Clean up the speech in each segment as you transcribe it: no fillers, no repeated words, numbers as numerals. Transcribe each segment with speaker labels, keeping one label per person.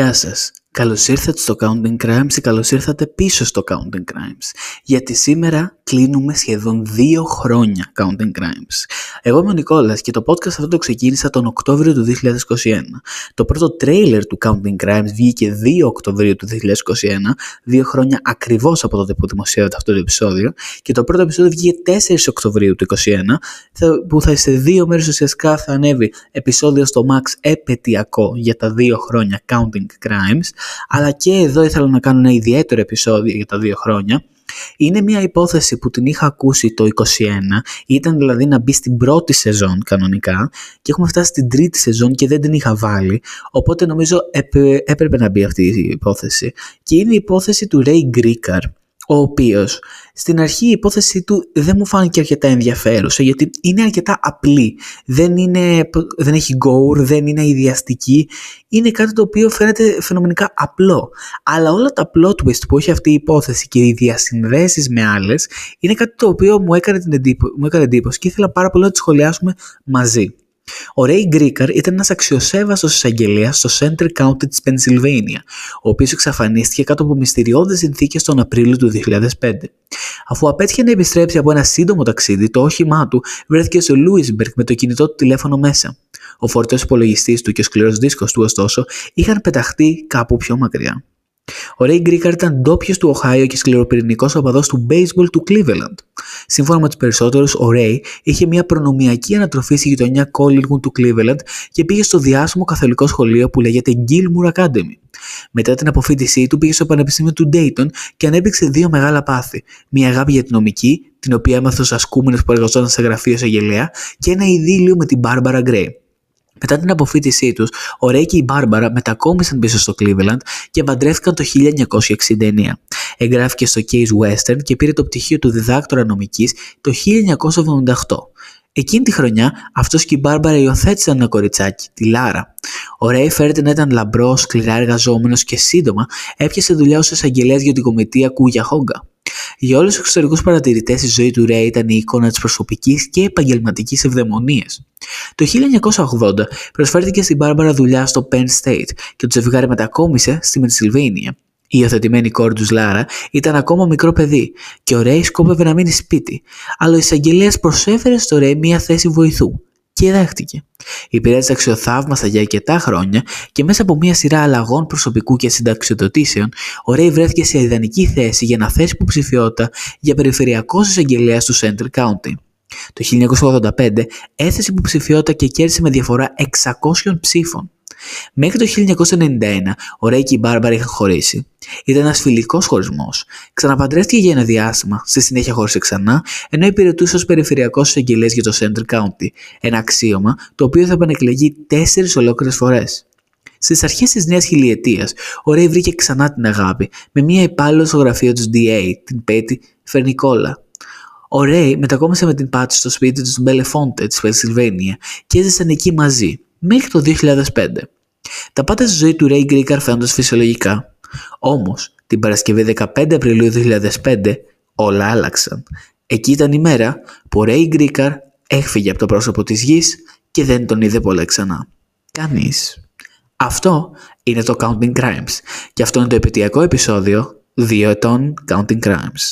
Speaker 1: Γεια σας. Καλώς ήρθατε στο Counting Crimes ή καλώς ήρθατε πίσω στο Counting Crimes. Γιατί σήμερα κλείνουμε σχεδόν 2 χρόνια Counting Crimes. Εγώ είμαι ο Νικόλας και το podcast αυτό το ξεκίνησα τον Οκτώβριο του 2021. Το πρώτο τρέιλερ του Counting Crimes βγήκε 2 Οκτωβρίου του 2021, 2 χρόνια ακριβώς από τότε που δημοσιεύεται αυτό το επεισόδιο, και το πρώτο επεισόδιο βγήκε 4 Οκτωβρίου του 2021, που σε 2 μέρες ουσιαστικά θα ανέβει επεισόδιο στο Max επαιτειακό για τα 2 χρόνια Counting Crimes. Αλλά και εδώ ήθελα να κάνω ένα ιδιαίτερο επεισόδιο για τα 2 χρόνια. Είναι μια υπόθεση που την είχα ακούσει το 2021, ήταν δηλαδή να μπει στην πρώτη σεζόν κανονικά και έχουμε φτάσει στην τρίτη σεζόν και δεν την είχα βάλει, οπότε νομίζω έπρεπε να μπει αυτή η υπόθεση. Και είναι η υπόθεση του Ray Gricar, ο οποίος στην αρχή η υπόθεση του δεν μου φάνηκε αρκετά ενδιαφέρουσα, γιατί είναι αρκετά απλή, δεν έχει gore, δεν είναι ιδιαστική, είναι κάτι το οποίο φαίνεται φαινομενικά απλό, αλλά όλα τα plot twist που έχει αυτή η υπόθεση και οι διασυνδέσεις με άλλες είναι κάτι το οποίο μου έκανε εντύπωση και ήθελα πάρα πολύ να τις σχολιάσουμε μαζί. Ο Ray Gricar ήταν ένας αξιοσέβαστος εισαγγελέας στο Center County της Pennsylvania, ο οποίος εξαφανίστηκε κάτω από μυστηριώδες συνθήκες τον Απρίλιο του 2005. Αφού απέτυχε να επιστρέψει από ένα σύντομο ταξίδι, το όχημά του βρέθηκε στο Louisburg με το κινητό του τηλέφωνο μέσα. Ο φορητός υπολογιστής του και ο σκληρός δίσκος του, ωστόσο, είχαν πεταχτεί κάπου πιο μακριά. Ο Ray Gricar ήταν ντόπιος του Οχάιο και σκληροπυρηνικός οπαδός του baseball του Cleveland. Σύμφωνα με τους περισσότερους, ο Ray είχε μια προνομιακή ανατροφή στη γειτονιά Collingwood του Cleveland και πήγε στο διάσημο καθολικό σχολείο που λέγεται Gilmour Academy. Μετά την αποφοίτησή του πήγε στο Πανεπιστήμιο του Dayton και ανέπτυξε 2 μεγάλα πάθη. Μια αγάπη για την νομική, την οποία έμαθε στους ασκούμενους που εργαζόταν σε γραφείο εισαγγελέα, και ένα ειδήλιο με την Barbara Gray. Μετά την αποφοίτησή τους, ο Ray και η Μπάρμπαρα μετακόμισαν πίσω στο Cleveland και παντρεύτηκαν το 1969. Εγγράφηκε στο Case Western και πήρε το πτυχίο του διδάκτορα νομικής το 1978. Εκείνη τη χρονιά, αυτός και η Μπάρμπαρα υιοθέτησαν ένα κοριτσάκι, τη Λάρα. Ο Ray φέρεται να ήταν λαμπρός, σκληρά εργαζόμενος και σύντομα έπιασε δουλειά ως εισαγγελέας για την κομιτεία Cuyahoga. Για όλους τους εξωτερικούς παρατηρητές, η ζωή του Ray ήταν η εικόνα της προσωπικής και επαγγελματικής ευδαιμονίας. Το 1980 προσφέρθηκε στην Μπάρμπαρα δουλειά στο Penn State και το ζευγάρι μετακόμισε στη Μενσιλβάνια. Η υιοθετημένη κόρη τους Λάρα ήταν ακόμα μικρό παιδί και ο Ray σκόπευε να μείνει σπίτι, αλλά ο εισαγγελέας προσέφερε στο Ray μια θέση βοηθού και δέχτηκε. Υπηρέτησε αξιοθαύμαστα για αρκετά χρόνια και μέσα από μια σειρά αλλαγών προσωπικού και συνταξιοδοτήσεων, ο Ray βρέθηκε σε ιδανική θέση για να θέσει υποψηφιότητα για περιφερειακός εισαγγελέας του Center County. Το 1985 έθεσε υποψηφιότητα και κέρδισε με διαφορά 600 ψήφων. Μέχρι το 1991 ο Ray και η Μπάρμπαρα είχαν χωρίσει. Ήταν ένας φιλικός χωρισμός. Ξαναπαντρεύτηκε για ένα διάστημα, στη συνέχεια χώρισε ξανά, ενώ υπηρετούσε ως περιφερειακός εισαγγελέας για το Center County, ένα αξίωμα το οποίο θα επανεκλεγεί 4 ολόκληρες φορές. Στις αρχές της νέας χιλιετίας, ο Ray βρήκε ξανά την αγάπη με μια υπάλληλο στο γραφείο της DA, την Patty Fernicola. Ο Ray μετακόμισε με την Patty στο σπίτι του Bellefonte της Pennsylvania και έζησαν εκεί μαζί, μέχρι το 2005. Τα πάντα στη ζωή του Ray Gricar φαίνονταν φυσιολογικά. Όμως, την Παρασκευή 15 Απριλίου 2005, όλα άλλαξαν. Εκεί ήταν η μέρα που ο Ray Gricar έφυγε από το πρόσωπο της γης και δεν τον είδε πολλά ξανά. Κανείς. Αυτό είναι το Counting Crimes και αυτό είναι το επαιτειακό επεισόδιο 2 ετών Counting Crimes.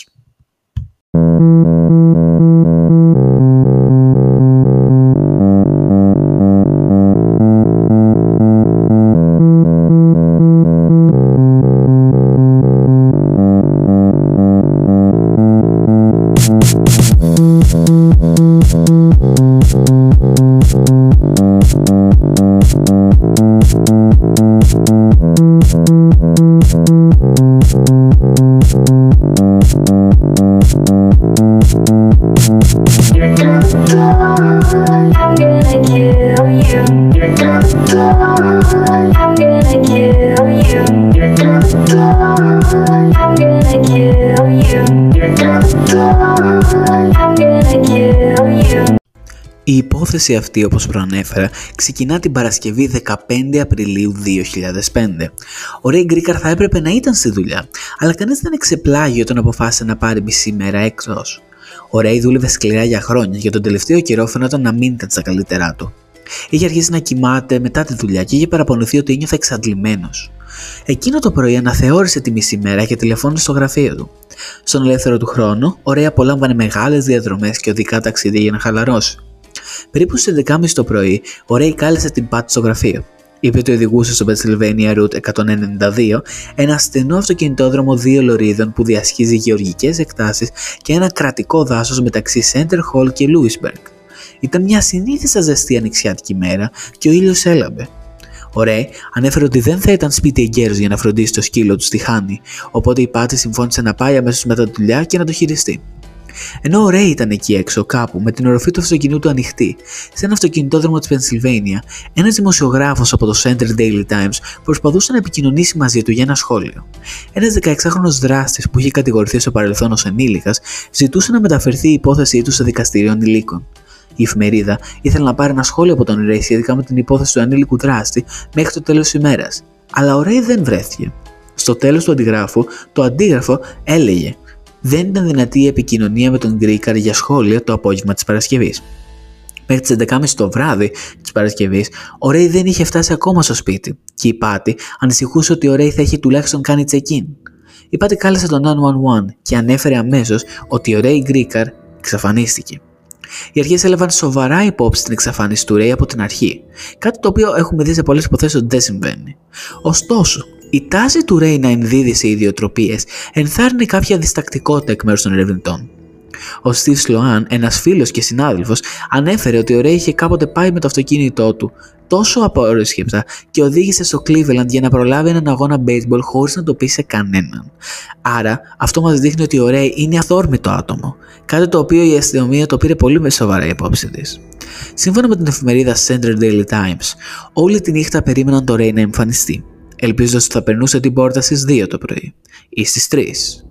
Speaker 1: Η υπόθεση αυτή, όπως προανέφερα, ξεκινά την Παρασκευή 15 Απριλίου 2005. Ο Ray Gricar θα έπρεπε να ήταν στη δουλειά, αλλά κανείς δεν εξεπλάγει όταν αποφάσισε να πάρει μισή μέρα εκτός. Ο Ray δούλευε σκληρά για χρόνια και τον τελευταίο καιρό φαινόταν να μην ήταν στα καλύτερά του. Είχε αρχίσει να κοιμάται μετά τη δουλειά και είχε παραπονηθεί ότι ένιωθε εξαντλημένος. Εκείνο το πρωί αναθεώρησε τη μισή μέρα και τηλεφώνησε στο γραφείο του. Στον ελεύθερο του χρόνο, ο Ρέι απολάμβανε μεγάλες διαδρομές και οδικά ταξίδια για να χαλαρώσει. Περίπου στις 11:30 το πρωί, ο Ρέι κάλεσε την Πατ στο γραφείο. Είπε ότι οδηγούσε στο Pennsylvania Route 192, ένα στενό αυτοκινητόδρομο 2 λωρίδων που διασχίζει γεωργικές εκτάσεις και ένα κρατικό δάσος μεταξύ Center Hall και Louisburg. Ήταν μια συνήθιστα ζεστή ανοιξιάτικη μέρα και ο ήλιος έλαμπε. Ο Ρέι ανέφερε ότι δεν θα ήταν σπίτι εγκαίρος για να φροντίσει το σκύλο του στη Χάνη, οπότε η Πάτη συμφώνησε να πάει αμέσως μετά τη δουλειά και να το χειριστεί. Ενώ ο Ρέι ήταν εκεί έξω κάπου με την οροφή του αυτοκινήτου ανοιχτή, σε ένα αυτοκινητόδρομο της Πενσιλβάνια, ένας δημοσιογράφος από το Center Daily Times προσπαθούσε να επικοινωνήσει μαζί του για ένα σχόλιο. Ένας 16χρονος δράστης που είχε κατηγορηθεί στο παρελθόν ως ενήλικας ζητούσε να μεταφερθεί η υπόθεσή του σε δικαστήριο ανηλίκων. Η εφημερίδα ήθελε να πάρει ένα σχόλιο από τον Ρέι σχετικά με την υπόθεση του ανήλικου δράστη μέχρι το τέλος της ημέρας, αλλά ο Ρέι δεν βρέθηκε. Στο τέλος του αντιγράφου, το αντίγραφο έλεγε: «Δεν ήταν δυνατή η επικοινωνία με τον Γκρίκαρ για σχόλια το απόγευμα της Παρασκευής». Μέχρι τις 11:30 το βράδυ της Παρασκευής, ο Ρέι δεν είχε φτάσει ακόμα στο σπίτι και η Πάτη ανησυχούσε ότι ο Ρέι θα είχε τουλάχιστον κάνει check-in. Η Πάτη κάλεσε τον 911 και ανέφερε αμέσως ότι ο Ρέι Γκρίκαρ εξαφανίστηκε. Οι αρχές έλαβαν σοβαρά υπόψη την εξαφάνιση του Ρέι από την αρχή, κάτι το οποίο έχουμε δει σε πολλές υποθέσεις ότι δεν συμβαίνει. Ωστόσο, η τάση του Ρέι να ενδίδει σε ιδιοτροπίες ενθάρρυνε κάποια διστακτικότητα εκ μέρους των ερευνητών. Ο Στιβ Σλοάν, ένας φίλος και συνάδελφος, ανέφερε ότι ο Ρέι είχε κάποτε πάει με το αυτοκίνητό του τόσο απορρίσχεπτα και οδήγησε στο Cleveland για να προλάβει έναν αγώνα baseball χωρίς να το πει σε κανέναν. Άρα, αυτό μας δείχνει ότι ο Ρέι είναι αθόρμητο άτομο, κάτι το οποίο η αστυνομία το πήρε πολύ με σοβαρά υπόψη της. Σύμφωνα με την εφημερίδα Center Daily Times, όλη τη νύχτα περίμεναν το Ρέι να εμφανιστεί, ελπίζοντας ότι θα περνούσε την πόρτα στις 2 το πρωί ή στις 3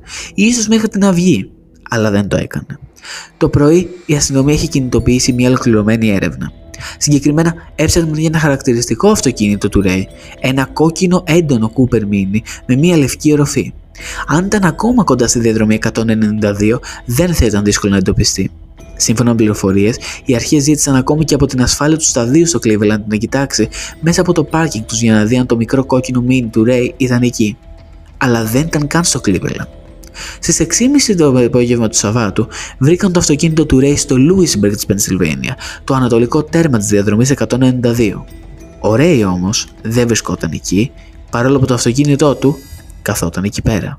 Speaker 1: ή ίσως μέχρι την αυγή, αλλά δεν το έκανε. Το πρωί η αστυνομία είχε κινητοποιήσει μια ολοκληρωμένη έρευνα. Συγκεκριμένα έψαχναν για ένα χαρακτηριστικό αυτοκίνητο του Ρέι, ένα κόκκινο έντονο Cooper Mini με μια λευκή οροφή. Αν ήταν ακόμα κοντά στη διαδρομή 192, δεν θα ήταν δύσκολο να εντοπιστεί. Σύμφωνα με πληροφορίες, οι αρχές ζήτησαν ακόμη και από την ασφάλεια του σταδίου στο Cleveland να κοιτάξει μέσα από το πάρκινγκ τους για να δει αν το μικρό κόκκινο Mini του Ρέι ήταν εκεί. Αλλά δεν ήταν καν στο Cleveland. Στις 6:30 το απόγευμα του Σαββάτου βρήκαν το αυτοκίνητο του Ρέι στο Louisburg της Πενσιλβάνια, το ανατολικό τέρμα της διαδρομής 192. Ο Ρέι όμως δεν βρισκόταν εκεί, παρόλο που το αυτοκίνητό του καθόταν εκεί πέρα.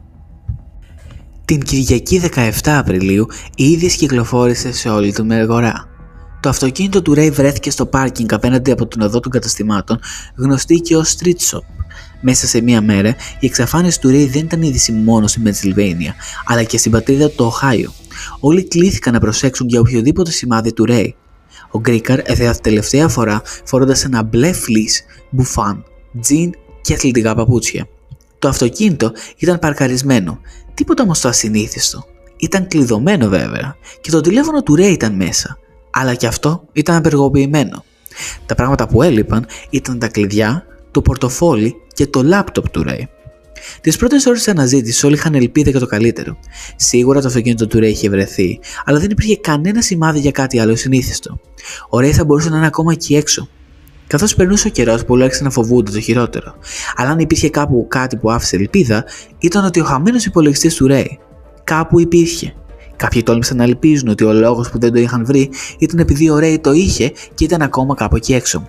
Speaker 1: Την Κυριακή 17 Απριλίου η είδηση κυκλοφόρησε σε όλη την αγορά. Το αυτοκίνητο του Ρέι βρέθηκε στο πάρκινγκ απέναντι από την οδό των καταστημάτων, γνωστή και ως Street Shop. Μέσα σε μία μέρα, η εξαφάνιση του Ρέι δεν ήταν είδηση μόνο στην Πενσιλβάνια, αλλά και στην πατρίδα του Οχάιο. Όλοι κλήθηκαν να προσέξουν για οποιοδήποτε σημάδι του Ρέι. Ο Γκρίκαρ έφερε τελευταία φορά φορώντας ένα μπλε φλις, μπουφάν, τζιν και αθλητικά παπούτσια. Το αυτοκίνητο ήταν παρκαρισμένο, τίποτα όμως το ασυνήθιστο. Ήταν κλειδωμένο βέβαια, και το τηλέφωνο του Ρέι ήταν μέσα, αλλά και αυτό ήταν απεργοποιημένο. Τα πράγματα που έλειπαν ήταν τα κλειδιά, το πορτοφόλι και το λάπτοπ του Ρέι. Τις πρώτες ώρες της αναζήτησης όλοι είχαν ελπίδα για το καλύτερο. Σίγουρα το αυτοκίνητο του Ρέι είχε βρεθεί, αλλά δεν υπήρχε κανένα σημάδι για κάτι άλλο συνήθιστο. Ο Ρέι θα μπορούσε να είναι ακόμα εκεί έξω. Καθώς περνούσε ο καιρός, πολλοί άρχισαν να φοβούνται το χειρότερο. Αλλά αν υπήρχε κάπου κάτι που άφησε ελπίδα, ήταν ότι ο χαμένος υπολογιστής του Ρέι κάπου υπήρχε. Κάποιοι τόλμησαν να ελπίζουν ότι ο λόγος που δεν το είχαν βρει ήταν επειδή ο Ρέι το είχε και ήταν ακόμα κάπου εκεί έξω.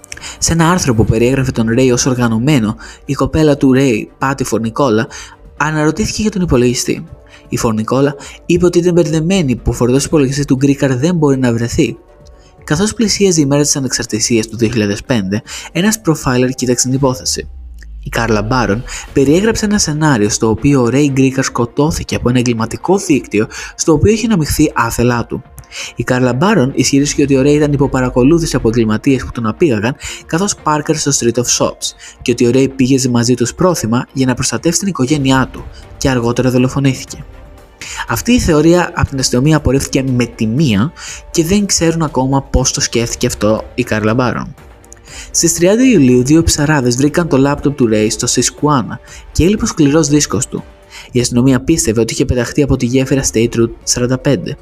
Speaker 1: Σε ένα άρθρο που περιέγραφε τον Ρέι ως οργανωμένο, η κοπέλα του Ρέι, Πάτη Φορνικόλα, αναρωτήθηκε για τον υπολογιστή. Η Φορνικόλα είπε ότι ήταν μπερδεμένη που ο φορητός υπολογιστής του Γκρίκαρ δεν μπορεί να βρεθεί. Καθώς πλησίαζε η μέρα της ανεξαρτησίας του 2005, ένας profiler κοίταξε την υπόθεση. Η Κάρλα Μπάρον περιέγραψε ένα σενάριο στο οποίο ο Ρέι Γκρίκαρ σκοτώθηκε από ένα εγκληματικό δίκτυο στο οποίο είχε αναμειχθεί άθελά του. Η Κάρλα Μπάρον ισχυρίστηκε ότι ο Ρέι ήταν υποπαρακολούθηση από εγκληματίες που τον απήγαγαν καθώς πάρκαρε στο Street of Shops και ότι ο Ρέι πήγε μαζί τους πρόθυμα για να προστατεύσει την οικογένειά του και αργότερα δολοφονήθηκε. Αυτή η θεωρία από την αστυνομία απορρίφθηκε με τη μία και δεν ξέρουν ακόμα πώς το σκέφτηκε αυτό η Κάρλα Μπάρον. Στις 30 Ιουλίου, δύο ψαράδες βρήκαν το λάπτοπ του Ρέι στο Σισκουάνα και έλειπε ο σκληρός δίσκος του. Η αστυνομία πίστευε ότι είχε πεταχτεί από τη γέφυρα State Route 45.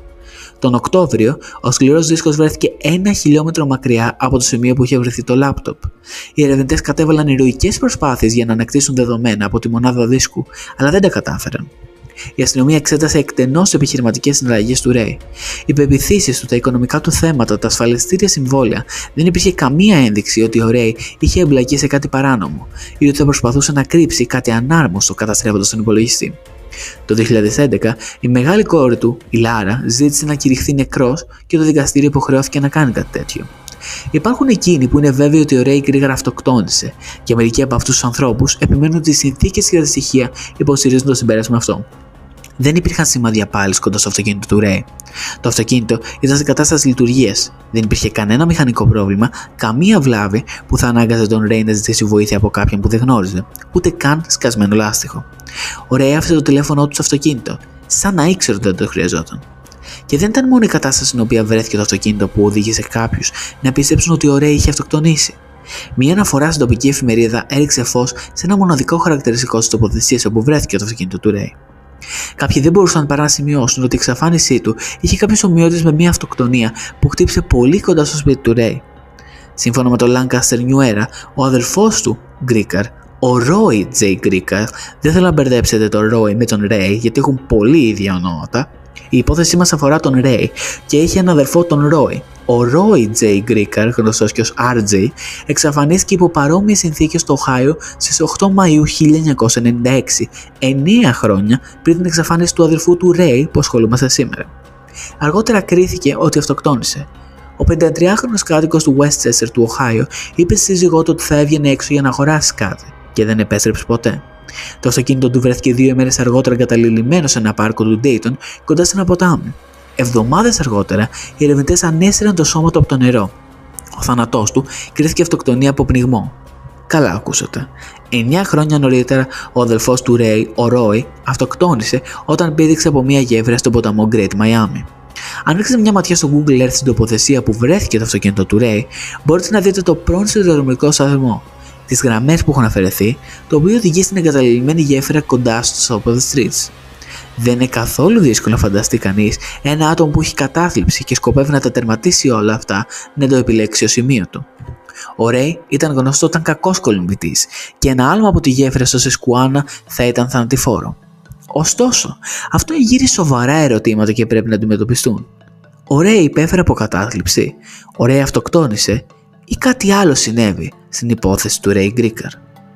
Speaker 1: Τον Οκτώβριο, ο σκληρός δίσκος βρέθηκε 1 χιλιόμετρο μακριά από το σημείο που είχε βρεθεί το λάπτοπ. Οι ερευνητές κατέβαλαν ηρωικές προσπάθειες για να ανακτήσουν δεδομένα από τη μονάδα δίσκου, αλλά δεν τα κατάφεραν. Η αστυνομία εξέτασε εκτενώς επιχειρηματικές συναλλαγές του Ρέι. Οι πεποιθήσεις του, τα οικονομικά του θέματα, τα ασφαλιστήρια συμβόλαια, δεν υπήρχε καμία ένδειξη ότι ο Ρέι είχε εμπλακεί σε κάτι παράνομο ή ότι θα προσπαθούσε να κρύψει κάτι ανάρμοστο καταστρέφοντας τον υπολογιστή. Το 2011, η μεγάλη κόρη του, η Λάρα, ζήτησε να κηρυχθεί νεκρός και το δικαστήριο υποχρεώθηκε να κάνει κάτι τέτοιο. Υπάρχουν εκείνοι που είναι βέβαιοι ότι ο Ρέι Γκρίγκαρ αυτοκτόνησε, και μερικοί από αυτούς τους ανθρώπους επιμένουν ότι οι συνθήκες και τα στοιχεία υποστηρίζουν το συμπέρασμα αυτό. Δεν υπήρχαν σημάδια πάλης κοντά στο αυτοκίνητο του Ρέι. Το αυτοκίνητο ήταν σε κατάσταση λειτουργίας. Δεν υπήρχε κανένα μηχανικό πρόβλημα, καμία βλάβη που θα ανάγκαζε τον Ρέι να ζητήσει βοήθεια από κάποιον που δεν γνώριζε, ούτε καν σκασμένο λάστιχο. Ο Ρέι άφησε το τηλέφωνό του στο αυτοκίνητο, σαν να ήξερε ότι δεν το χρειαζόταν. Και δεν ήταν μόνο η κατάσταση στην οποία βρέθηκε το αυτοκίνητο που οδήγησε κάποιους να πιστέψουν ότι ο Ρέι είχε αυτοκτονήσει. Μία αναφορά στην τοπική εφημερίδα έριξε φως σε ένα μοναδικό χαρακτηριστικό της τοποθεσίας όπου βρέθηκε το αυτοκίνητο του Ρέι. Κάποιοι δεν μπορούσαν παρά να σημειώσουν ότι η εξαφάνισή του είχε κάποιες ομοιότητες με μια αυτοκτονία που χτύπησε πολύ κοντά στο σπίτι του Ρέι. Σύμφωνα με το Lancaster New Era, ο αδερφός του, Γκρίγκαρ, ο Ρόι Τζέι Γκρίγκαρ, δεν θέλω να μπερδέψετε τον Ρόι με τον Ρέι γιατί έχουν πολύ ίδια ονόματα. Η υπόθεσή μας αφορά τον Ρέι και έχει έναν αδερφό τον Ρόι. Ο Ρόι Τζέι Γκρίγκαρ, γνωστός και ως RJ, εξαφανίστηκε υπό παρόμοιες συνθήκες στο Οχάιο στις 8 Μαΐου 1996, 9 χρόνια πριν την εξαφάνιση του αδερφού του Ρέι που ασχολούμαστε σήμερα. Αργότερα κρίθηκε ότι αυτοκτόνησε. Ο 53χρονος κάτοικος του Westchester του Οχάιο είπε στη σύζυγό του ότι θα έβγαινε έξω για να αγοράσει κάτι και δεν επέστρεψε ποτέ. Το αυτοκίνητο του βρέθηκε 2 ημέρες αργότερα εγκαταλειμμένο σε ένα πάρκο του Dayton κοντά σε ένα ποτάμι. Εβδομάδες αργότερα, οι ερευνητές ανέσυραν το σώμα του από το νερό. Ο θάνατός του κρίθηκε αυτοκτονία από πνιγμό. Καλά ακούσατε. 9 χρόνια νωρίτερα, ο αδελφός του Ρέι, ο Ρόι, αυτοκτόνησε όταν πήδηξε από μια γέφυρα στον ποταμό Great Miami. Αν ρίξετε μια ματιά στο Google Earth στην τοποθεσία που βρέθηκε το αυτοκίνητο του Ρέι, μπορείτε να δείτε το πρώην σιδηροδρομικό σταθμό, τις γραμμές που έχουν αφαιρεθεί, το οποίο οδηγεί στην εγκαταλειμμένη γέφυρα κοντά στο Top of the Streets. Δεν είναι καθόλου δύσκολο να φανταστεί κανείς ένα άτομο που έχει κατάθλιψη και σκοπεύει να τα τερματίσει όλα αυτά να το επιλέξει ως σημείο του. Ο Ρέι ήταν γνωστό όταν κακός κολυμβητής και ένα άλμα από τη γέφυρα στο Σισκουάνα θα ήταν θανατηφόρο. Ωστόσο, αυτό εγείρει σοβαρά ερωτήματα και πρέπει να αντιμετωπιστούν. Ο Ρέι υπέφερε από κατάθλιψη, ο Ρέι αυτοκτόνησε ή κάτι άλλο συνέβη στην υπόθεση του Ρέι Γκρίγκαρ.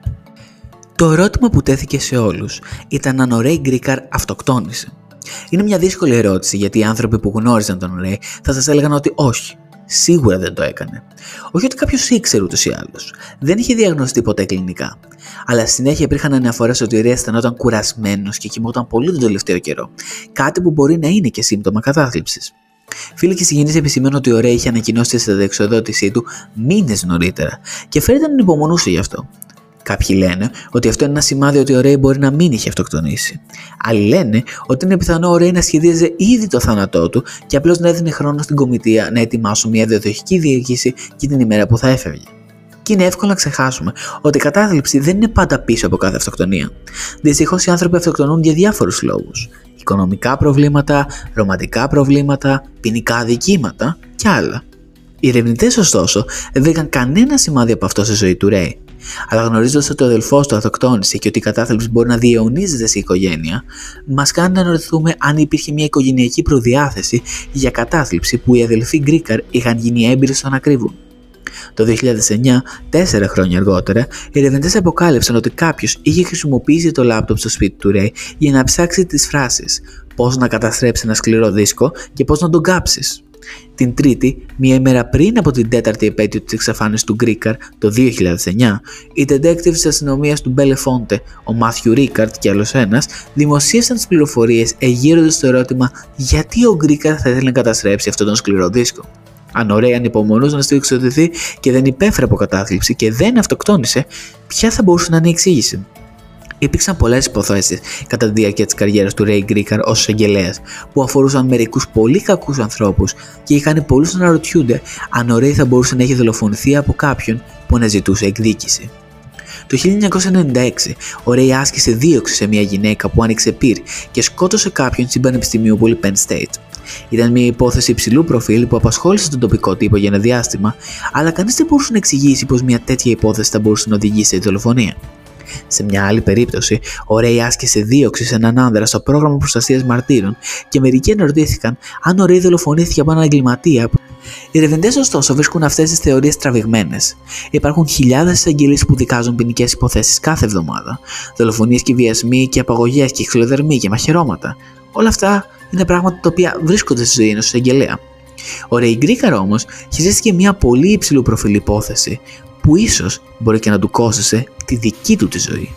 Speaker 1: Το ερώτημα που τέθηκε σε όλους ήταν αν ο Ρέι Γκρίγκαρ αυτοκτόνησε. Είναι μια δύσκολη ερώτηση γιατί οι άνθρωποι που γνώριζαν τον Ρέι θα σας έλεγαν ότι όχι, σίγουρα δεν το έκανε. Όχι ότι κάποιος ήξερε ούτως ή άλλως. Δεν είχε διαγνωστεί ποτέ κλινικά. Αλλά συνέχεια υπήρχαν αναφορές ότι ο Ρέι αισθανόταν κουρασμένος και κοιμόταν πολύ τον τελευταίο καιρό. Κάτι που μπορεί να είναι και σύμπτωμα κατάθλιψης. Φίλοι και συγγενείς επισημαίνουν ότι ο Ρέι είχε ανακοινώσει τη συνταξιοδότησή του μήνες νωρίτερα και φαίνεται να ανυπομονούσε γι' αυτό. Κάποιοι λένε ότι αυτό είναι ένα σημάδι ότι ο Ρέι μπορεί να μην είχε αυτοκτονήσει. Άλλοι λένε ότι είναι πιθανό ο Ρέι να σχεδίαζε ήδη το θάνατό του και απλώς να έδινε χρόνο στην κομιτεία να ετοιμάσουν μια διαδοχική διοίκηση για την ημέρα που θα έφευγε. Και είναι εύκολο να ξεχάσουμε ότι η κατάθλιψη δεν είναι πάντα πίσω από κάθε αυτοκτονία. Δυστυχώς οι άνθρωποι αυτοκτονούν για διάφορους λόγους. Οικονομικά προβλήματα, ρομαντικά προβλήματα, ποινικά αδικήματα και άλλα. Οι ερευνητές, ωστόσο, δεν βρήκαν κανένα σημάδι από αυτό στη ζωή του Ρέι. Αλλά γνωρίζοντας ότι ο αδελφός του αυτοκτόνησε και ότι η κατάθλιψη μπορεί να διαιωνίζεται σε οικογένεια, μας κάνει να αναρωτηθούμε αν υπήρχε μια οικογενειακή προδιάθεση για κατάθλιψη που οι αδελφοί Γκρίγκαρ είχαν γίνει έμπειροι στο να κρύβουν. Το 2009, 4 χρόνια αργότερα, οι ερευνητές αποκάλυψαν ότι κάποιος είχε χρησιμοποιήσει το λάπτοπ στο σπίτι του Ρέι για να ψάξει τις φράσεις «Πώς να καταστρέψει ένα σκληρό δίσκο» και «Πώς να τον κάψεις». Την Τρίτη, μία ημέρα πριν από την 4η επέτειο της εξαφάνισης του Γκρίγκαρ το 2009, οι detectives της αστυνομίας του Μπέλεφόντε, ο Μάθιου Ρίκαρτ και άλλος ένας, δημοσίευσαν τις πληροφορίες εγείροντας το ερώτημα γιατί ο Γκρίγκαρ θα ήθελε να καταστρέψει αυτόν τον σκληρό δίσκο. Αν ο Ρέι ανυπομονούσε να στοιχειοθετηθεί και δεν υπέφερε από κατάθλιψη και δεν αυτοκτόνησε, ποια θα μπορούσε να είναι η εξήγηση? Υπήρξαν πολλές υποθέσεις κατά τη διάρκεια της καριέρας του Ρέι Γκρίγκαρ ως εισαγγελέας που αφορούσαν μερικούς πολύ κακούς ανθρώπους και είχαν πολλούς να αναρωτιούνται αν ο Ρέι θα μπορούσε να έχει δολοφονηθεί από κάποιον που αναζητούσε εκδίκηση. Το 1996, ο Ρέι άσκησε δίωξη σε μια γυναίκα που άνοιξε πυρ και σκότωσε κάποιον στην Πανεπιστημιούπολη Penn State. Ήταν μια υπόθεση υψηλού προφίλ που απασχόλησε τον τοπικό τύπο για ένα διάστημα, αλλά κανείς δεν μπορούσε να εξηγήσει πως μια τέτοια υπόθεση θα μπορούσε να οδηγήσει σε δολοφονία. Σε μια άλλη περίπτωση, ο Ρέι άσκησε δίωξη σε έναν άνδρα στο πρόγραμμα προστασίας μαρτύρων και μερικοί αναρωτήθηκαν αν ο Ρέι δολοφονήθηκε από έναν εγκληματία. Οι ερευνητές, ωστόσο, βρίσκουν αυτές τις θεωρίες τραβηγμένες. Υπάρχουν χιλιάδες εισαγγελίες που δικάζουν ποινικές υποθέσεις κάθε εβδομάδα. Δολοφονίες και βιασμοί και απαγωγές και ξυλοδαρμοί και μαχαιρώματα. Όλα αυτά είναι πράγματα τα οποία βρίσκονται στη ζωή ενός εισαγγελέα. Ο Ρέι Γκρίκαρ όμως χειρίστηκε μια πολύ υψηλού προφίλ υπόθεση που ίσως μπορεί και να του κόστησε τη δική του τη ζωή.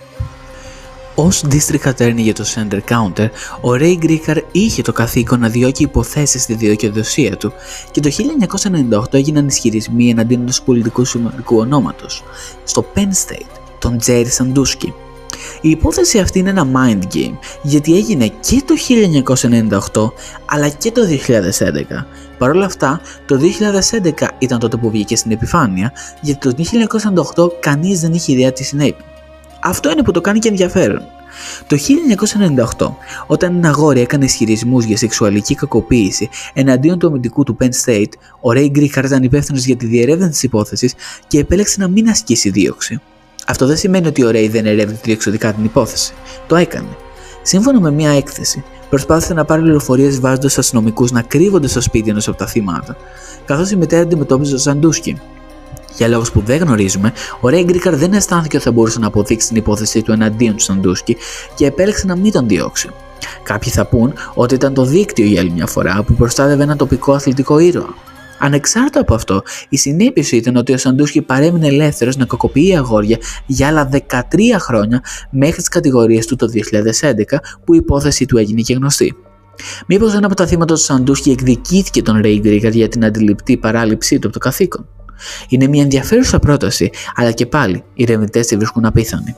Speaker 1: Ως District Attorney για το Center Counter, ο Ρέι Γκρίκαρ είχε το καθήκον να διώκει υποθέσεις στη δικαιοδοσία του και το 1998 έγιναν ισχυρισμοί εναντίον ενός πολιτικού σημαντικού ονόματος, στο Penn State, τον Τζέρι Σαντούσκι. Η υπόθεση αυτή είναι ένα mind game, γιατί έγινε και το 1998 αλλά και το 2011. Παρ' όλα αυτά, το 2011 ήταν τότε που βγήκε στην επιφάνεια, γιατί το 1998 κανείς δεν είχε ιδέα τι συνέβη. Αυτό είναι που το κάνει και ενδιαφέρον. Το 1998, όταν ένα αγόρι έκανε ισχυρισμούς για σεξουαλική κακοποίηση εναντίον του αμυντικού του Penn State, ο Ρέι Γκρίκαρ ήταν υπεύθυνος για τη διερεύνηση της υπόθεσης και επέλεξε να μην ασκήσει δίωξη. Αυτό δεν σημαίνει ότι ο Ρέι δεν ερεύνησε διεξοδικά την υπόθεση. Το έκανε. Σύμφωνα με μια έκθεση, προσπάθησε να πάρει πληροφορίες βάζοντας αστυνομικούς να κρύβονται στο σπίτι ενός από τα θύματα, καθώς η μητέρα αντιμετώπιζε τον Σαντούσκι. Για λόγους που δεν γνωρίζουμε, ο Ρέι Γκρίκαρ δεν αισθάνθηκε ότι θα μπορούσε να αποδείξει την υπόθεσή του εναντίον του Σαντούσκι και επέλεξε να μην τον διώξει. Κάποιοι θα πούν ότι ήταν το δίκτυο για άλλη μια φορά που προστάτευε ένα τοπικό αθλητικό ήρωα. Ανεξάρτητα από αυτό, η συνέπειση ήταν ότι ο Σαντούσκι παρέμεινε ελεύθερος να κακοποιεί αγόρια για άλλα 13 χρόνια μέχρι τις κατηγορίες του το 2011 που η υπόθεση του έγινε και γνωστή. Μήπως ένα από τα θύματα του Σαντούσκι εκδικήθηκε τον Ρέι Γκρίκαρ για την αντιληπτή παράληψή του από το καθήκον? Είναι μια ενδιαφέρουσα πρόταση, αλλά και πάλι οι ερευνητές τη βρίσκουν απίθανη.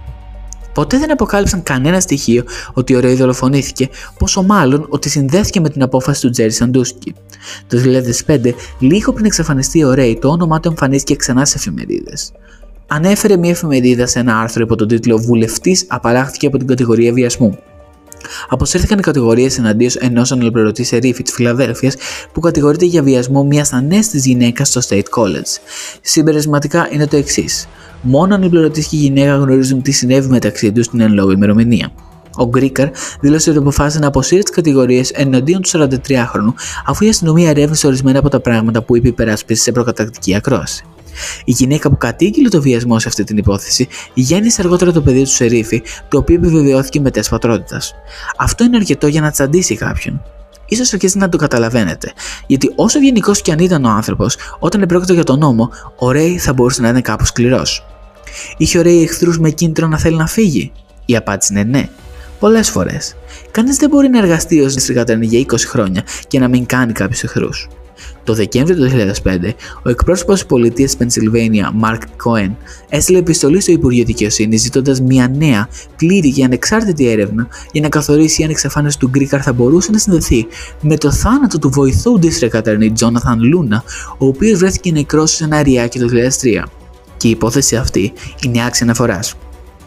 Speaker 1: Ποτέ δεν αποκάλυψαν κανένα στοιχείο ότι ο Ρέι δολοφονήθηκε, πόσο μάλλον ότι συνδέθηκε με την απόφαση του Τζέρι Σαντούσκι. Το 2005, λίγο πριν εξαφανιστεί ο Ρέι, το όνομά του εμφανίστηκε ξανά σε εφημερίδες. Ανέφερε μια εφημερίδα σε ένα άρθρο υπό τον τίτλο «Βουλευτής απαλλάχθηκε από την κατηγορία βιασμού». Αποσύρθηκαν οι κατηγορίες εναντίον ενός αναπληρωτή σερίφη της Φιλαδέλφειας που κατηγορείται για βιασμό μιας ανέστης γυναίκας στο State College. Συμπερασματικά είναι το εξής: μόνο αναπληρωτής και η γυναίκα γνωρίζουν τι συνέβη μεταξύ τους στην εν λόγω ημερομηνία. Ο Γκρίκαρ δήλωσε ότι αποφάσισε να αποσύρει τις κατηγορίες εναντίον του 43χρονου, αφού η αστυνομία ερεύνησε ορισμένα από τα πράγματα που είπε υπεράσπιση σε προκαταρκτική ακρόαση. Η γυναίκα που κατήγγειλε το βιασμό σε αυτή την υπόθεση γέννησε αργότερα το παιδί του σερίφη, το οποίο επιβεβαιώθηκε με τεστ πατρότητας. Αυτό είναι αρκετό για να τσαντήσει κάποιον. Ίσως αρχίσει να το καταλαβαίνετε, γιατί όσο ευγενικός κι αν ήταν ο άνθρωπος, όταν επρόκειτο για τον νόμο, ο Ρέι θα μπορούσε να είναι κάπως σκληρός. Είχε ο Ρέι εχθρούς με κίνητρο να θέλει να φύγει? Η απάντηση είναι ναι. Πολλές φορές. Κανείς δεν μπορεί να εργαστεί ως District Attorney για 20 χρόνια και να μην κάνει κάποιους εχθρούς. Το Δεκέμβριο του 2005, ο εκπρόσωπος της πολιτείας της Πενσιλβάνια, Μαρκ Κόεν, έστειλε επιστολή στο Υπουργείο Δικαιοσύνης ζητώντας μια νέα, πλήρη και ανεξάρτητη έρευνα για να καθορίσει αν η εξαφάνιση του Γκρίκαρ θα μπορούσε να συνδεθεί με το θάνατο του βοηθού District Attorney Τζόναθαν Λούνα, ο οποίος βρέθηκε νεκρός σε ένα ριάκι το 2003. Και η υπόθεση αυτή είναι άξια αναφοράς.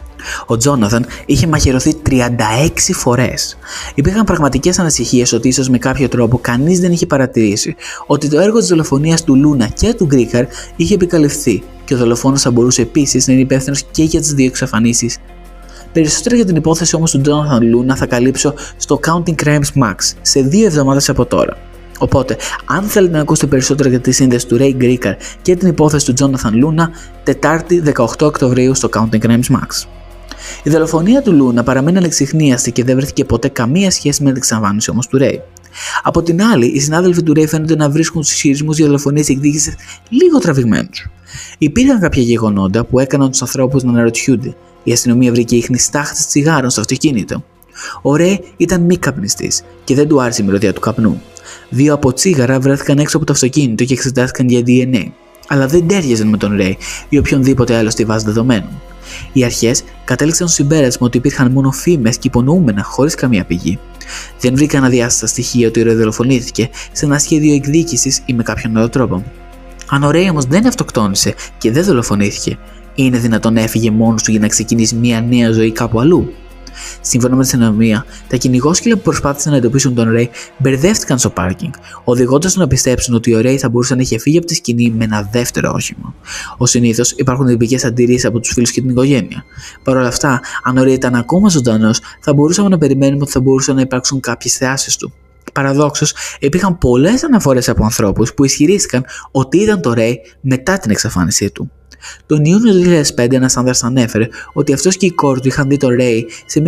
Speaker 1: Ο Τζόναθαν είχε μαχαιρωθεί 36 φορές. Υπήρχαν πραγματικές ανησυχίες ότι ίσως με κάποιο τρόπο κανείς δεν είχε παρατηρήσει ότι το έργο της δολοφονίας του Λούνα και του Γκρίκαρ είχε επικαλυφθεί και ο δολοφόνος θα μπορούσε επίσης να είναι υπεύθυνος και για τις δύο εξαφανίσεις. Περισσότερα για την υπόθεση όμως του Τζόναθαν Λούνα θα καλύψω στο Counting Crimes Max σε 2 εβδομάδες από τώρα. Οπότε, αν θέλετε να ακούσετε περισσότερα για τη σύνδεση του Ρέι Γκρίκαρ και την υπόθεση του Τζόναθαν Λούνα, Τετάρτη 18 Οκτωβρίου στο Counting Crimes Max. Η δολοφονία του Λούνα παραμένει ανεξιχνίαστη και δεν βρέθηκε ποτέ καμία σχέση με την εξαφάνιση όμως του Ρέι. Από την άλλη, οι συνάδελφοι του Ρέι φαίνονται να βρίσκουν τους ισχυρισμούς για δολοφονίες και εκδίκησης λίγο τραβηγμένους. Υπήρχαν κάποια γεγονότα που έκαναν τους ανθρώπους να αναρωτιούνται. Η αστυνομία βρήκε ίχνη στάχτης τσιγάρων στο αυτοκίνητο. Ο Ρέι ήταν μη καπνιστής και δεν του άρεσε η μυρωδιά του καπνού. 2 από τσίγαρα βρέθηκαν έξω από το αυτοκίνητο και εξετάστηκαν για DNA, αλλά δεν τέριαζαν με τον Ρέι ή οποιονδήποτε άλλο στη βάση δεδομένων. Οι αρχές κατέληξαν στο συμπέρασμα ότι υπήρχαν μόνο φήμες και υπονοούμενα χωρίς καμία πηγή. Δεν βρήκαν αδιάστατα στοιχεία ότι ο Ρέι δολοφονήθηκε σε ένα σχέδιο εκδίκησης ή με κάποιον άλλο τρόπο. Αν ο Ρέι όμως δεν αυτοκτόνησε και δεν δολοφονήθηκε, είναι δυνατόν να έφυγε μόνος του για να ξεκινήσει μια νέα ζωή κάπου αλλού? Σύμφωνα με την αστυνομία, τα κυνηγόσκυλα που προσπάθησαν να εντοπίσουν τον Ρέι μπερδεύτηκαν στο πάρκινγκ, οδηγώντας τον να πιστέψουν ότι ο Ρέι θα μπορούσε να είχε φύγει από τη σκηνή με ένα δεύτερο όχημα. Ως συνήθως, υπάρχουν τυπικές αντιρρήσεις από τους φίλους και την οικογένεια. Παρ' όλα αυτά, αν ο Ρέι ήταν ακόμα ζωντανός, θα μπορούσαμε να περιμένουμε ότι θα μπορούσαν να υπάρξουν κάποιες θεάσεις του. Παραδόξως, υπήρχαν πολλές αναφορές από ανθρώπους που ισχυρίστηκαν ότι είδαν το Ρέι μετά την εξαφάνισή του. Τον Ιούνιο του 2005, ένας άνδρας ανέφερε ότι αυτός και η κόρη του είχαν δει το Ρέι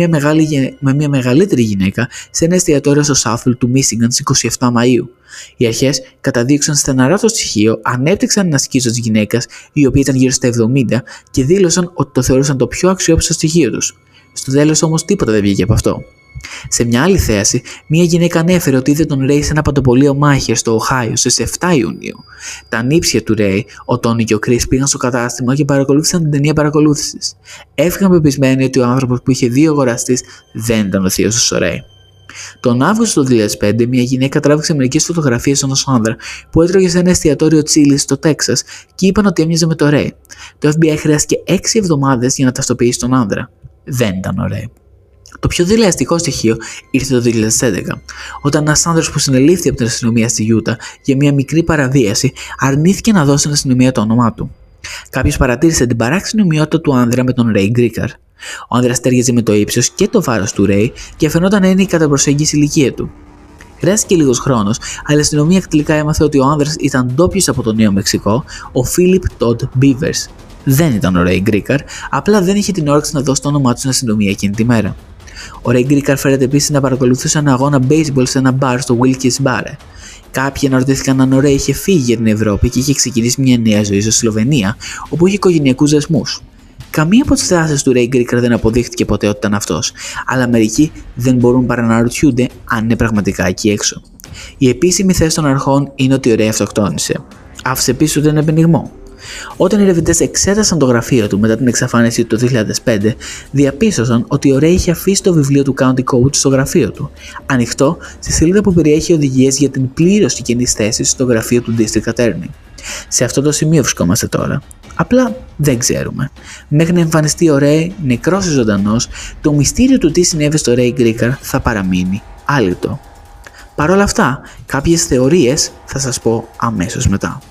Speaker 1: με μια μεγαλύτερη γυναίκα σε ένα εστιατόριο στο Southfield του Μίσιγκαν στις 27 Μαΐου. Οι αρχές καταδείξαν στεναρά το στοιχείο, ανέπτυξαν ένα σκίτσο της γυναίκας, η οποία ήταν γύρω στα 70, και δήλωσαν ότι το θεωρούσαν το πιο αξιόπιστο στοιχείο τους. Στο τέλος όμως τίποτα δεν βγήκε από αυτό. Σε μια άλλη θέαση, μια γυναίκα ανέφερε ότι είδε τον Ρέι σε ένα παντοπολείο μάχης στο Οχάιο στις 7 Ιουνίου. Τα νύψια του Ρέι, ο Τόνι και ο Κρίς, πήγαν στο κατάστημα και παρακολούθησαν την ταινία παρακολούθησης. Έφυγαν πεπισμένοι ότι ο άνθρωπος που είχε δει ο αγοραστής δεν ήταν ο θείος του Ρέι. Τον Αύγουστο του 2005, μια γυναίκα τράβηξε μερικές φωτογραφίες ενός άνδρα που έτρωγε σε ένα εστιατόριο τσίλι στο Τέξας και είπαν ότι έμοιαζε με το Ρέι. Το FBI χρειάστηκε 6 εβδομάδες για να ταυτοποιήσει τον άνδρα. Δεν ήταν ο Ρέι. Το πιο δειλιαστικό στοιχείο ήρθε το 2011, όταν ένας άνδρας που συνελήφθη από την αστυνομία στη Γιούτα για μια μικρή παραβίαση αρνήθηκε να δώσει στην αστυνομία το όνομά του. Κάποιος παρατήρησε την παράξενη ομοιότητα του άνδρα με τον Ρέι Γκρίκαρ. Ο άνδρας τέριαζε με το ύψος και το βάρος του Ρέι και φαινόταν να είναι η κατά προσέγγιση ηλικία του. Χρειάστηκε λίγος χρόνος, αλλά η αστυνομία τελικά έμαθε ότι ο άνδρας ήταν ντόπιος από το Νέο Μεξικό, ο Φίλιπ Τοντ Μπίβερς. Δεν ήταν ο Ρέι Γκρίκαρ, απλά δεν είχε την όρεξη να δώσει το όνομά του στην αστυνομία εκείνη τη μέρα. Ο Ρέι Γκρίκαρ φέρεται επίσης να παρακολουθούσε ένα αγώνα baseball σε ένα μπαρ στο Wilkes Barre. Κάποιοι αναρωτήθηκαν αν ο Ρέι είχε φύγει για την Ευρώπη και είχε ξεκινήσει μια νέα ζωή στη Σλοβενία, όπου είχε οικογενειακούς δεσμούς. Καμία από τις θεάσεις του Ρέι Γκρίκαρ δεν αποδείχθηκε ποτέ ότι ήταν αυτός, αλλά μερικοί δεν μπορούν παρά να ρωτιούνται αν είναι πραγματικά εκεί έξω. Η επίσημη θέση των αρχών είναι ότι ο Ρέι αυτοκτόνησε. Άφησε πίσω του ένα πενιγμό. Όταν οι ερευνητές εξέτασαν το γραφείο του μετά την εξαφάνιση του το 2005, διαπίστωσαν ότι ο Ρέι είχε αφήσει το βιβλίο του County Code στο γραφείο του, ανοιχτό στη σελίδα που περιέχει οδηγίες για την πλήρωση κοινής θέσης στο γραφείο του District Attorney. Σε αυτό το σημείο βρισκόμαστε τώρα. Απλά δεν ξέρουμε. Μέχρι να εμφανιστεί ο Ρέι νεκρός ή ζωντανός, το μυστήριο του τι συνέβη στο Ρέι Γκρίκαρ θα παραμείνει άλυτο. Παρ' όλα αυτά, κάποιες θεωρίες θα σας πω αμέσως μετά.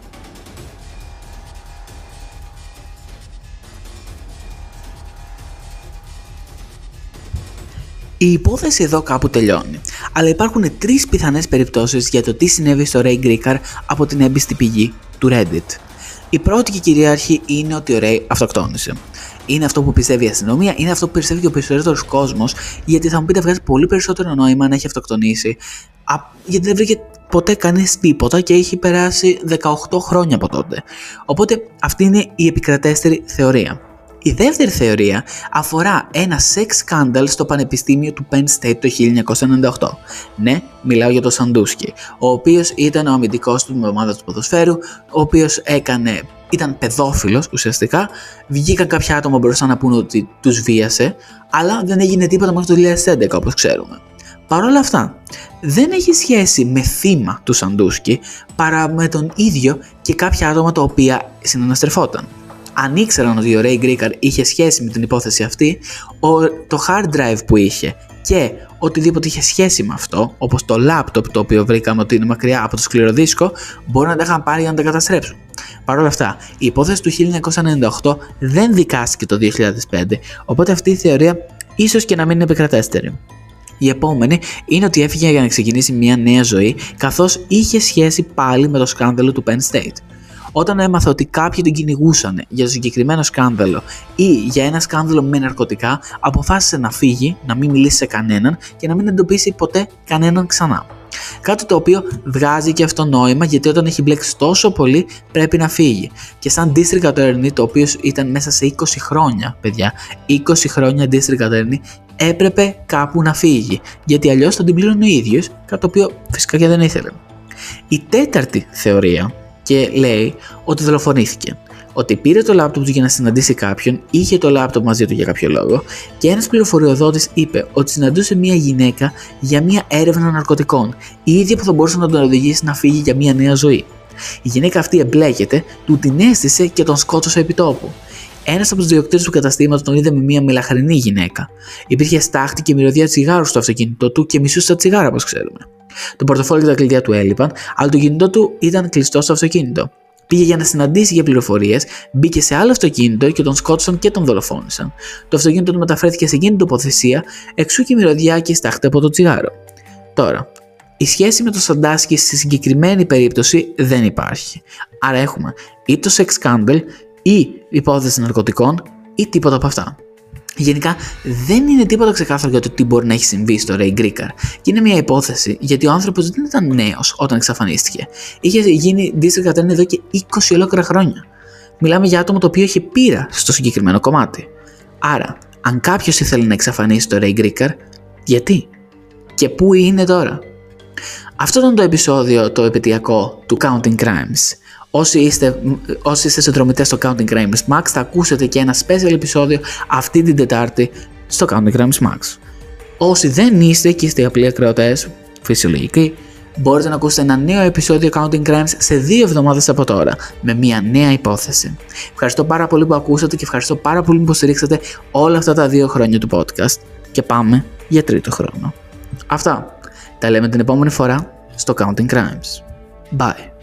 Speaker 1: Η υπόθεση εδώ κάπου τελειώνει, αλλά υπάρχουν 3 πιθανές περιπτώσεις για το τι συνέβη στο Ρέι Γκρίκαρ από την έμπιστη πηγή του Reddit. Η πρώτη και κυρίαρχη είναι ότι ο Ρέι αυτοκτόνησε. Είναι αυτό που πιστεύει η αστυνομία, είναι αυτό που πιστεύει και ο περισσότερος κόσμος, γιατί θα μου πείτε βγάζει πολύ περισσότερο νόημα να έχει αυτοκτονήσει, γιατί δεν βρήκε ποτέ κανείς τίποτα και έχει περάσει 18 χρόνια από τότε. Οπότε αυτή είναι η επικρατέστερη θεωρία. Η δεύτερη θεωρία αφορά ένα σεξ σκάνδαλ στο Πανεπιστήμιο του Penn State το 1998. Ναι, μιλάω για τον Σαντούσκι, ο οποίος ήταν ο αμυντικός του με ομάδα του ποδοσφαίρου, ο οποίος ήταν παιδόφιλος ουσιαστικά. Βγήκαν κάποια άτομα μπροστά να πούνε ότι τους βίασε, αλλά δεν έγινε τίποτα μέχρι το 2011 όπως ξέρουμε. Παρ' όλα αυτά, δεν έχει σχέση με θύμα του Σαντούσκι παρά με τον ίδιο και κάποια άτομα τα οποία συναναστρεφόταν. Αν ήξεραν ότι ο Ρέι Γκρίκαρ είχε σχέση με την υπόθεση αυτή, το hard drive που είχε και οτιδήποτε είχε σχέση με αυτό, όπως το laptop το οποίο βρήκαμε ότι είναι μακριά από το σκληροδίσκο, μπορεί να τα είχαν πάρει για να τα καταστρέψουν. Παρ' όλα αυτά, η υπόθεση του 1998 δεν δικάστηκε το 2005, οπότε αυτή η θεωρία ίσως και να μην είναι επικρατέστερη. Η επόμενη είναι ότι έφυγε για να ξεκινήσει μια νέα ζωή, καθώς είχε σχέση πάλι με το σκάνδαλο του Penn State. Όταν έμαθα ότι κάποιοι τον κυνηγούσαν για το συγκεκριμένο σκάνδαλο ή για ένα σκάνδαλο με ναρκωτικά, αποφάσισε να φύγει, να μην μιλήσει σε κανέναν και να μην εντοπίσει ποτέ κανέναν ξανά. Κάτι το οποίο βγάζει και αυτό νόημα, γιατί όταν έχει μπλέξει τόσο πολύ πρέπει να φύγει. Και σαν district attorney, το οποίο ήταν μέσα σε 20 χρόνια, παιδιά, 20 χρόνια district attorney, έπρεπε κάπου να φύγει, γιατί αλλιώς θα την πλήρωνε ο ίδιος, κάτι το οποίο φυσικά και δεν ήθελε. Η τέταρτη θεωρία και λέει ότι δολοφονήθηκε. Ότι πήρε το λάπτοπ του για να συναντήσει κάποιον, είχε το λάπτοπ μαζί του για κάποιο λόγο και ένας πληροφοριοδότης είπε ότι συναντούσε μια γυναίκα για μια έρευνα ναρκωτικών, η ίδια που θα μπορούσε να τον οδηγήσει να φύγει για μια νέα ζωή. Η γυναίκα αυτή εμπλέκεται, του την έστησε και τον σκότωσε επί τόπου. Ένας από τους διοκτήτες του καταστήματος τον είδε με μια μιλαχρινή γυναίκα. Υπήρχε στάχτη και μυρωδιά τσιγάρου στο αυτοκίνητο του και μισούσε τα τσιγάρα, όπως ξέρουμε. Το πορτοφόλι και τα κλειδιά του έλειπαν, αλλά το κινητό του ήταν κλειστό στο αυτοκίνητο. Πήγε για να συναντήσει για πληροφορίες, μπήκε σε άλλο αυτοκίνητο και τον σκότωσαν και τον δολοφόνησαν. Το αυτοκίνητο του μεταφέρθηκε σε εκείνη την τοποθεσία, εξού και η μυρωδιά και η στάχτη από το τσιγάρο. Τώρα, η σχέση με το Σαντάσκι στη συγκεκριμένη περίπτωση δεν υπάρχει. Άρα έχουμε ή το sex scandal ή υπόθεση ναρκωτικών ή τίποτα από αυτά. Γενικά δεν είναι τίποτα ξεκάθαρο για το τι μπορεί να έχει συμβεί στο Ray Gricker και είναι μια υπόθεση γιατί ο άνθρωπος δεν ήταν νέος όταν εξαφανίστηκε. Είχε γίνει district attorney εδώ και 20 ολόκληρα χρόνια. Μιλάμε για άτομο το οποίο είχε πείρα στο συγκεκριμένο κομμάτι. Άρα, αν κάποιος ήθελε να εξαφανίσει το Ray Gricker, γιατί και πού είναι τώρα? Αυτό ήταν το επεισόδιο το επαιτειακό του Counting Crimes. Όσοι είστε συνδρομητές στο Counting Crimes Max, θα ακούσετε και ένα special επεισόδιο αυτή την Τετάρτη στο Counting Crimes Max. Όσοι δεν είστε και είστε απλοί ακροατές, φυσιολογικοί, μπορείτε να ακούσετε ένα νέο επεισόδιο Counting Crimes σε 2 εβδομάδες από τώρα, με μια νέα υπόθεση. Ευχαριστώ πάρα πολύ που ακούσατε και ευχαριστώ πάρα πολύ που υποστηρίξατε όλα αυτά τα 2 χρόνια του podcast και πάμε για 3ο χρόνο. Αυτά. Τα λέμε την επόμενη φορά στο Counting Crimes. Bye.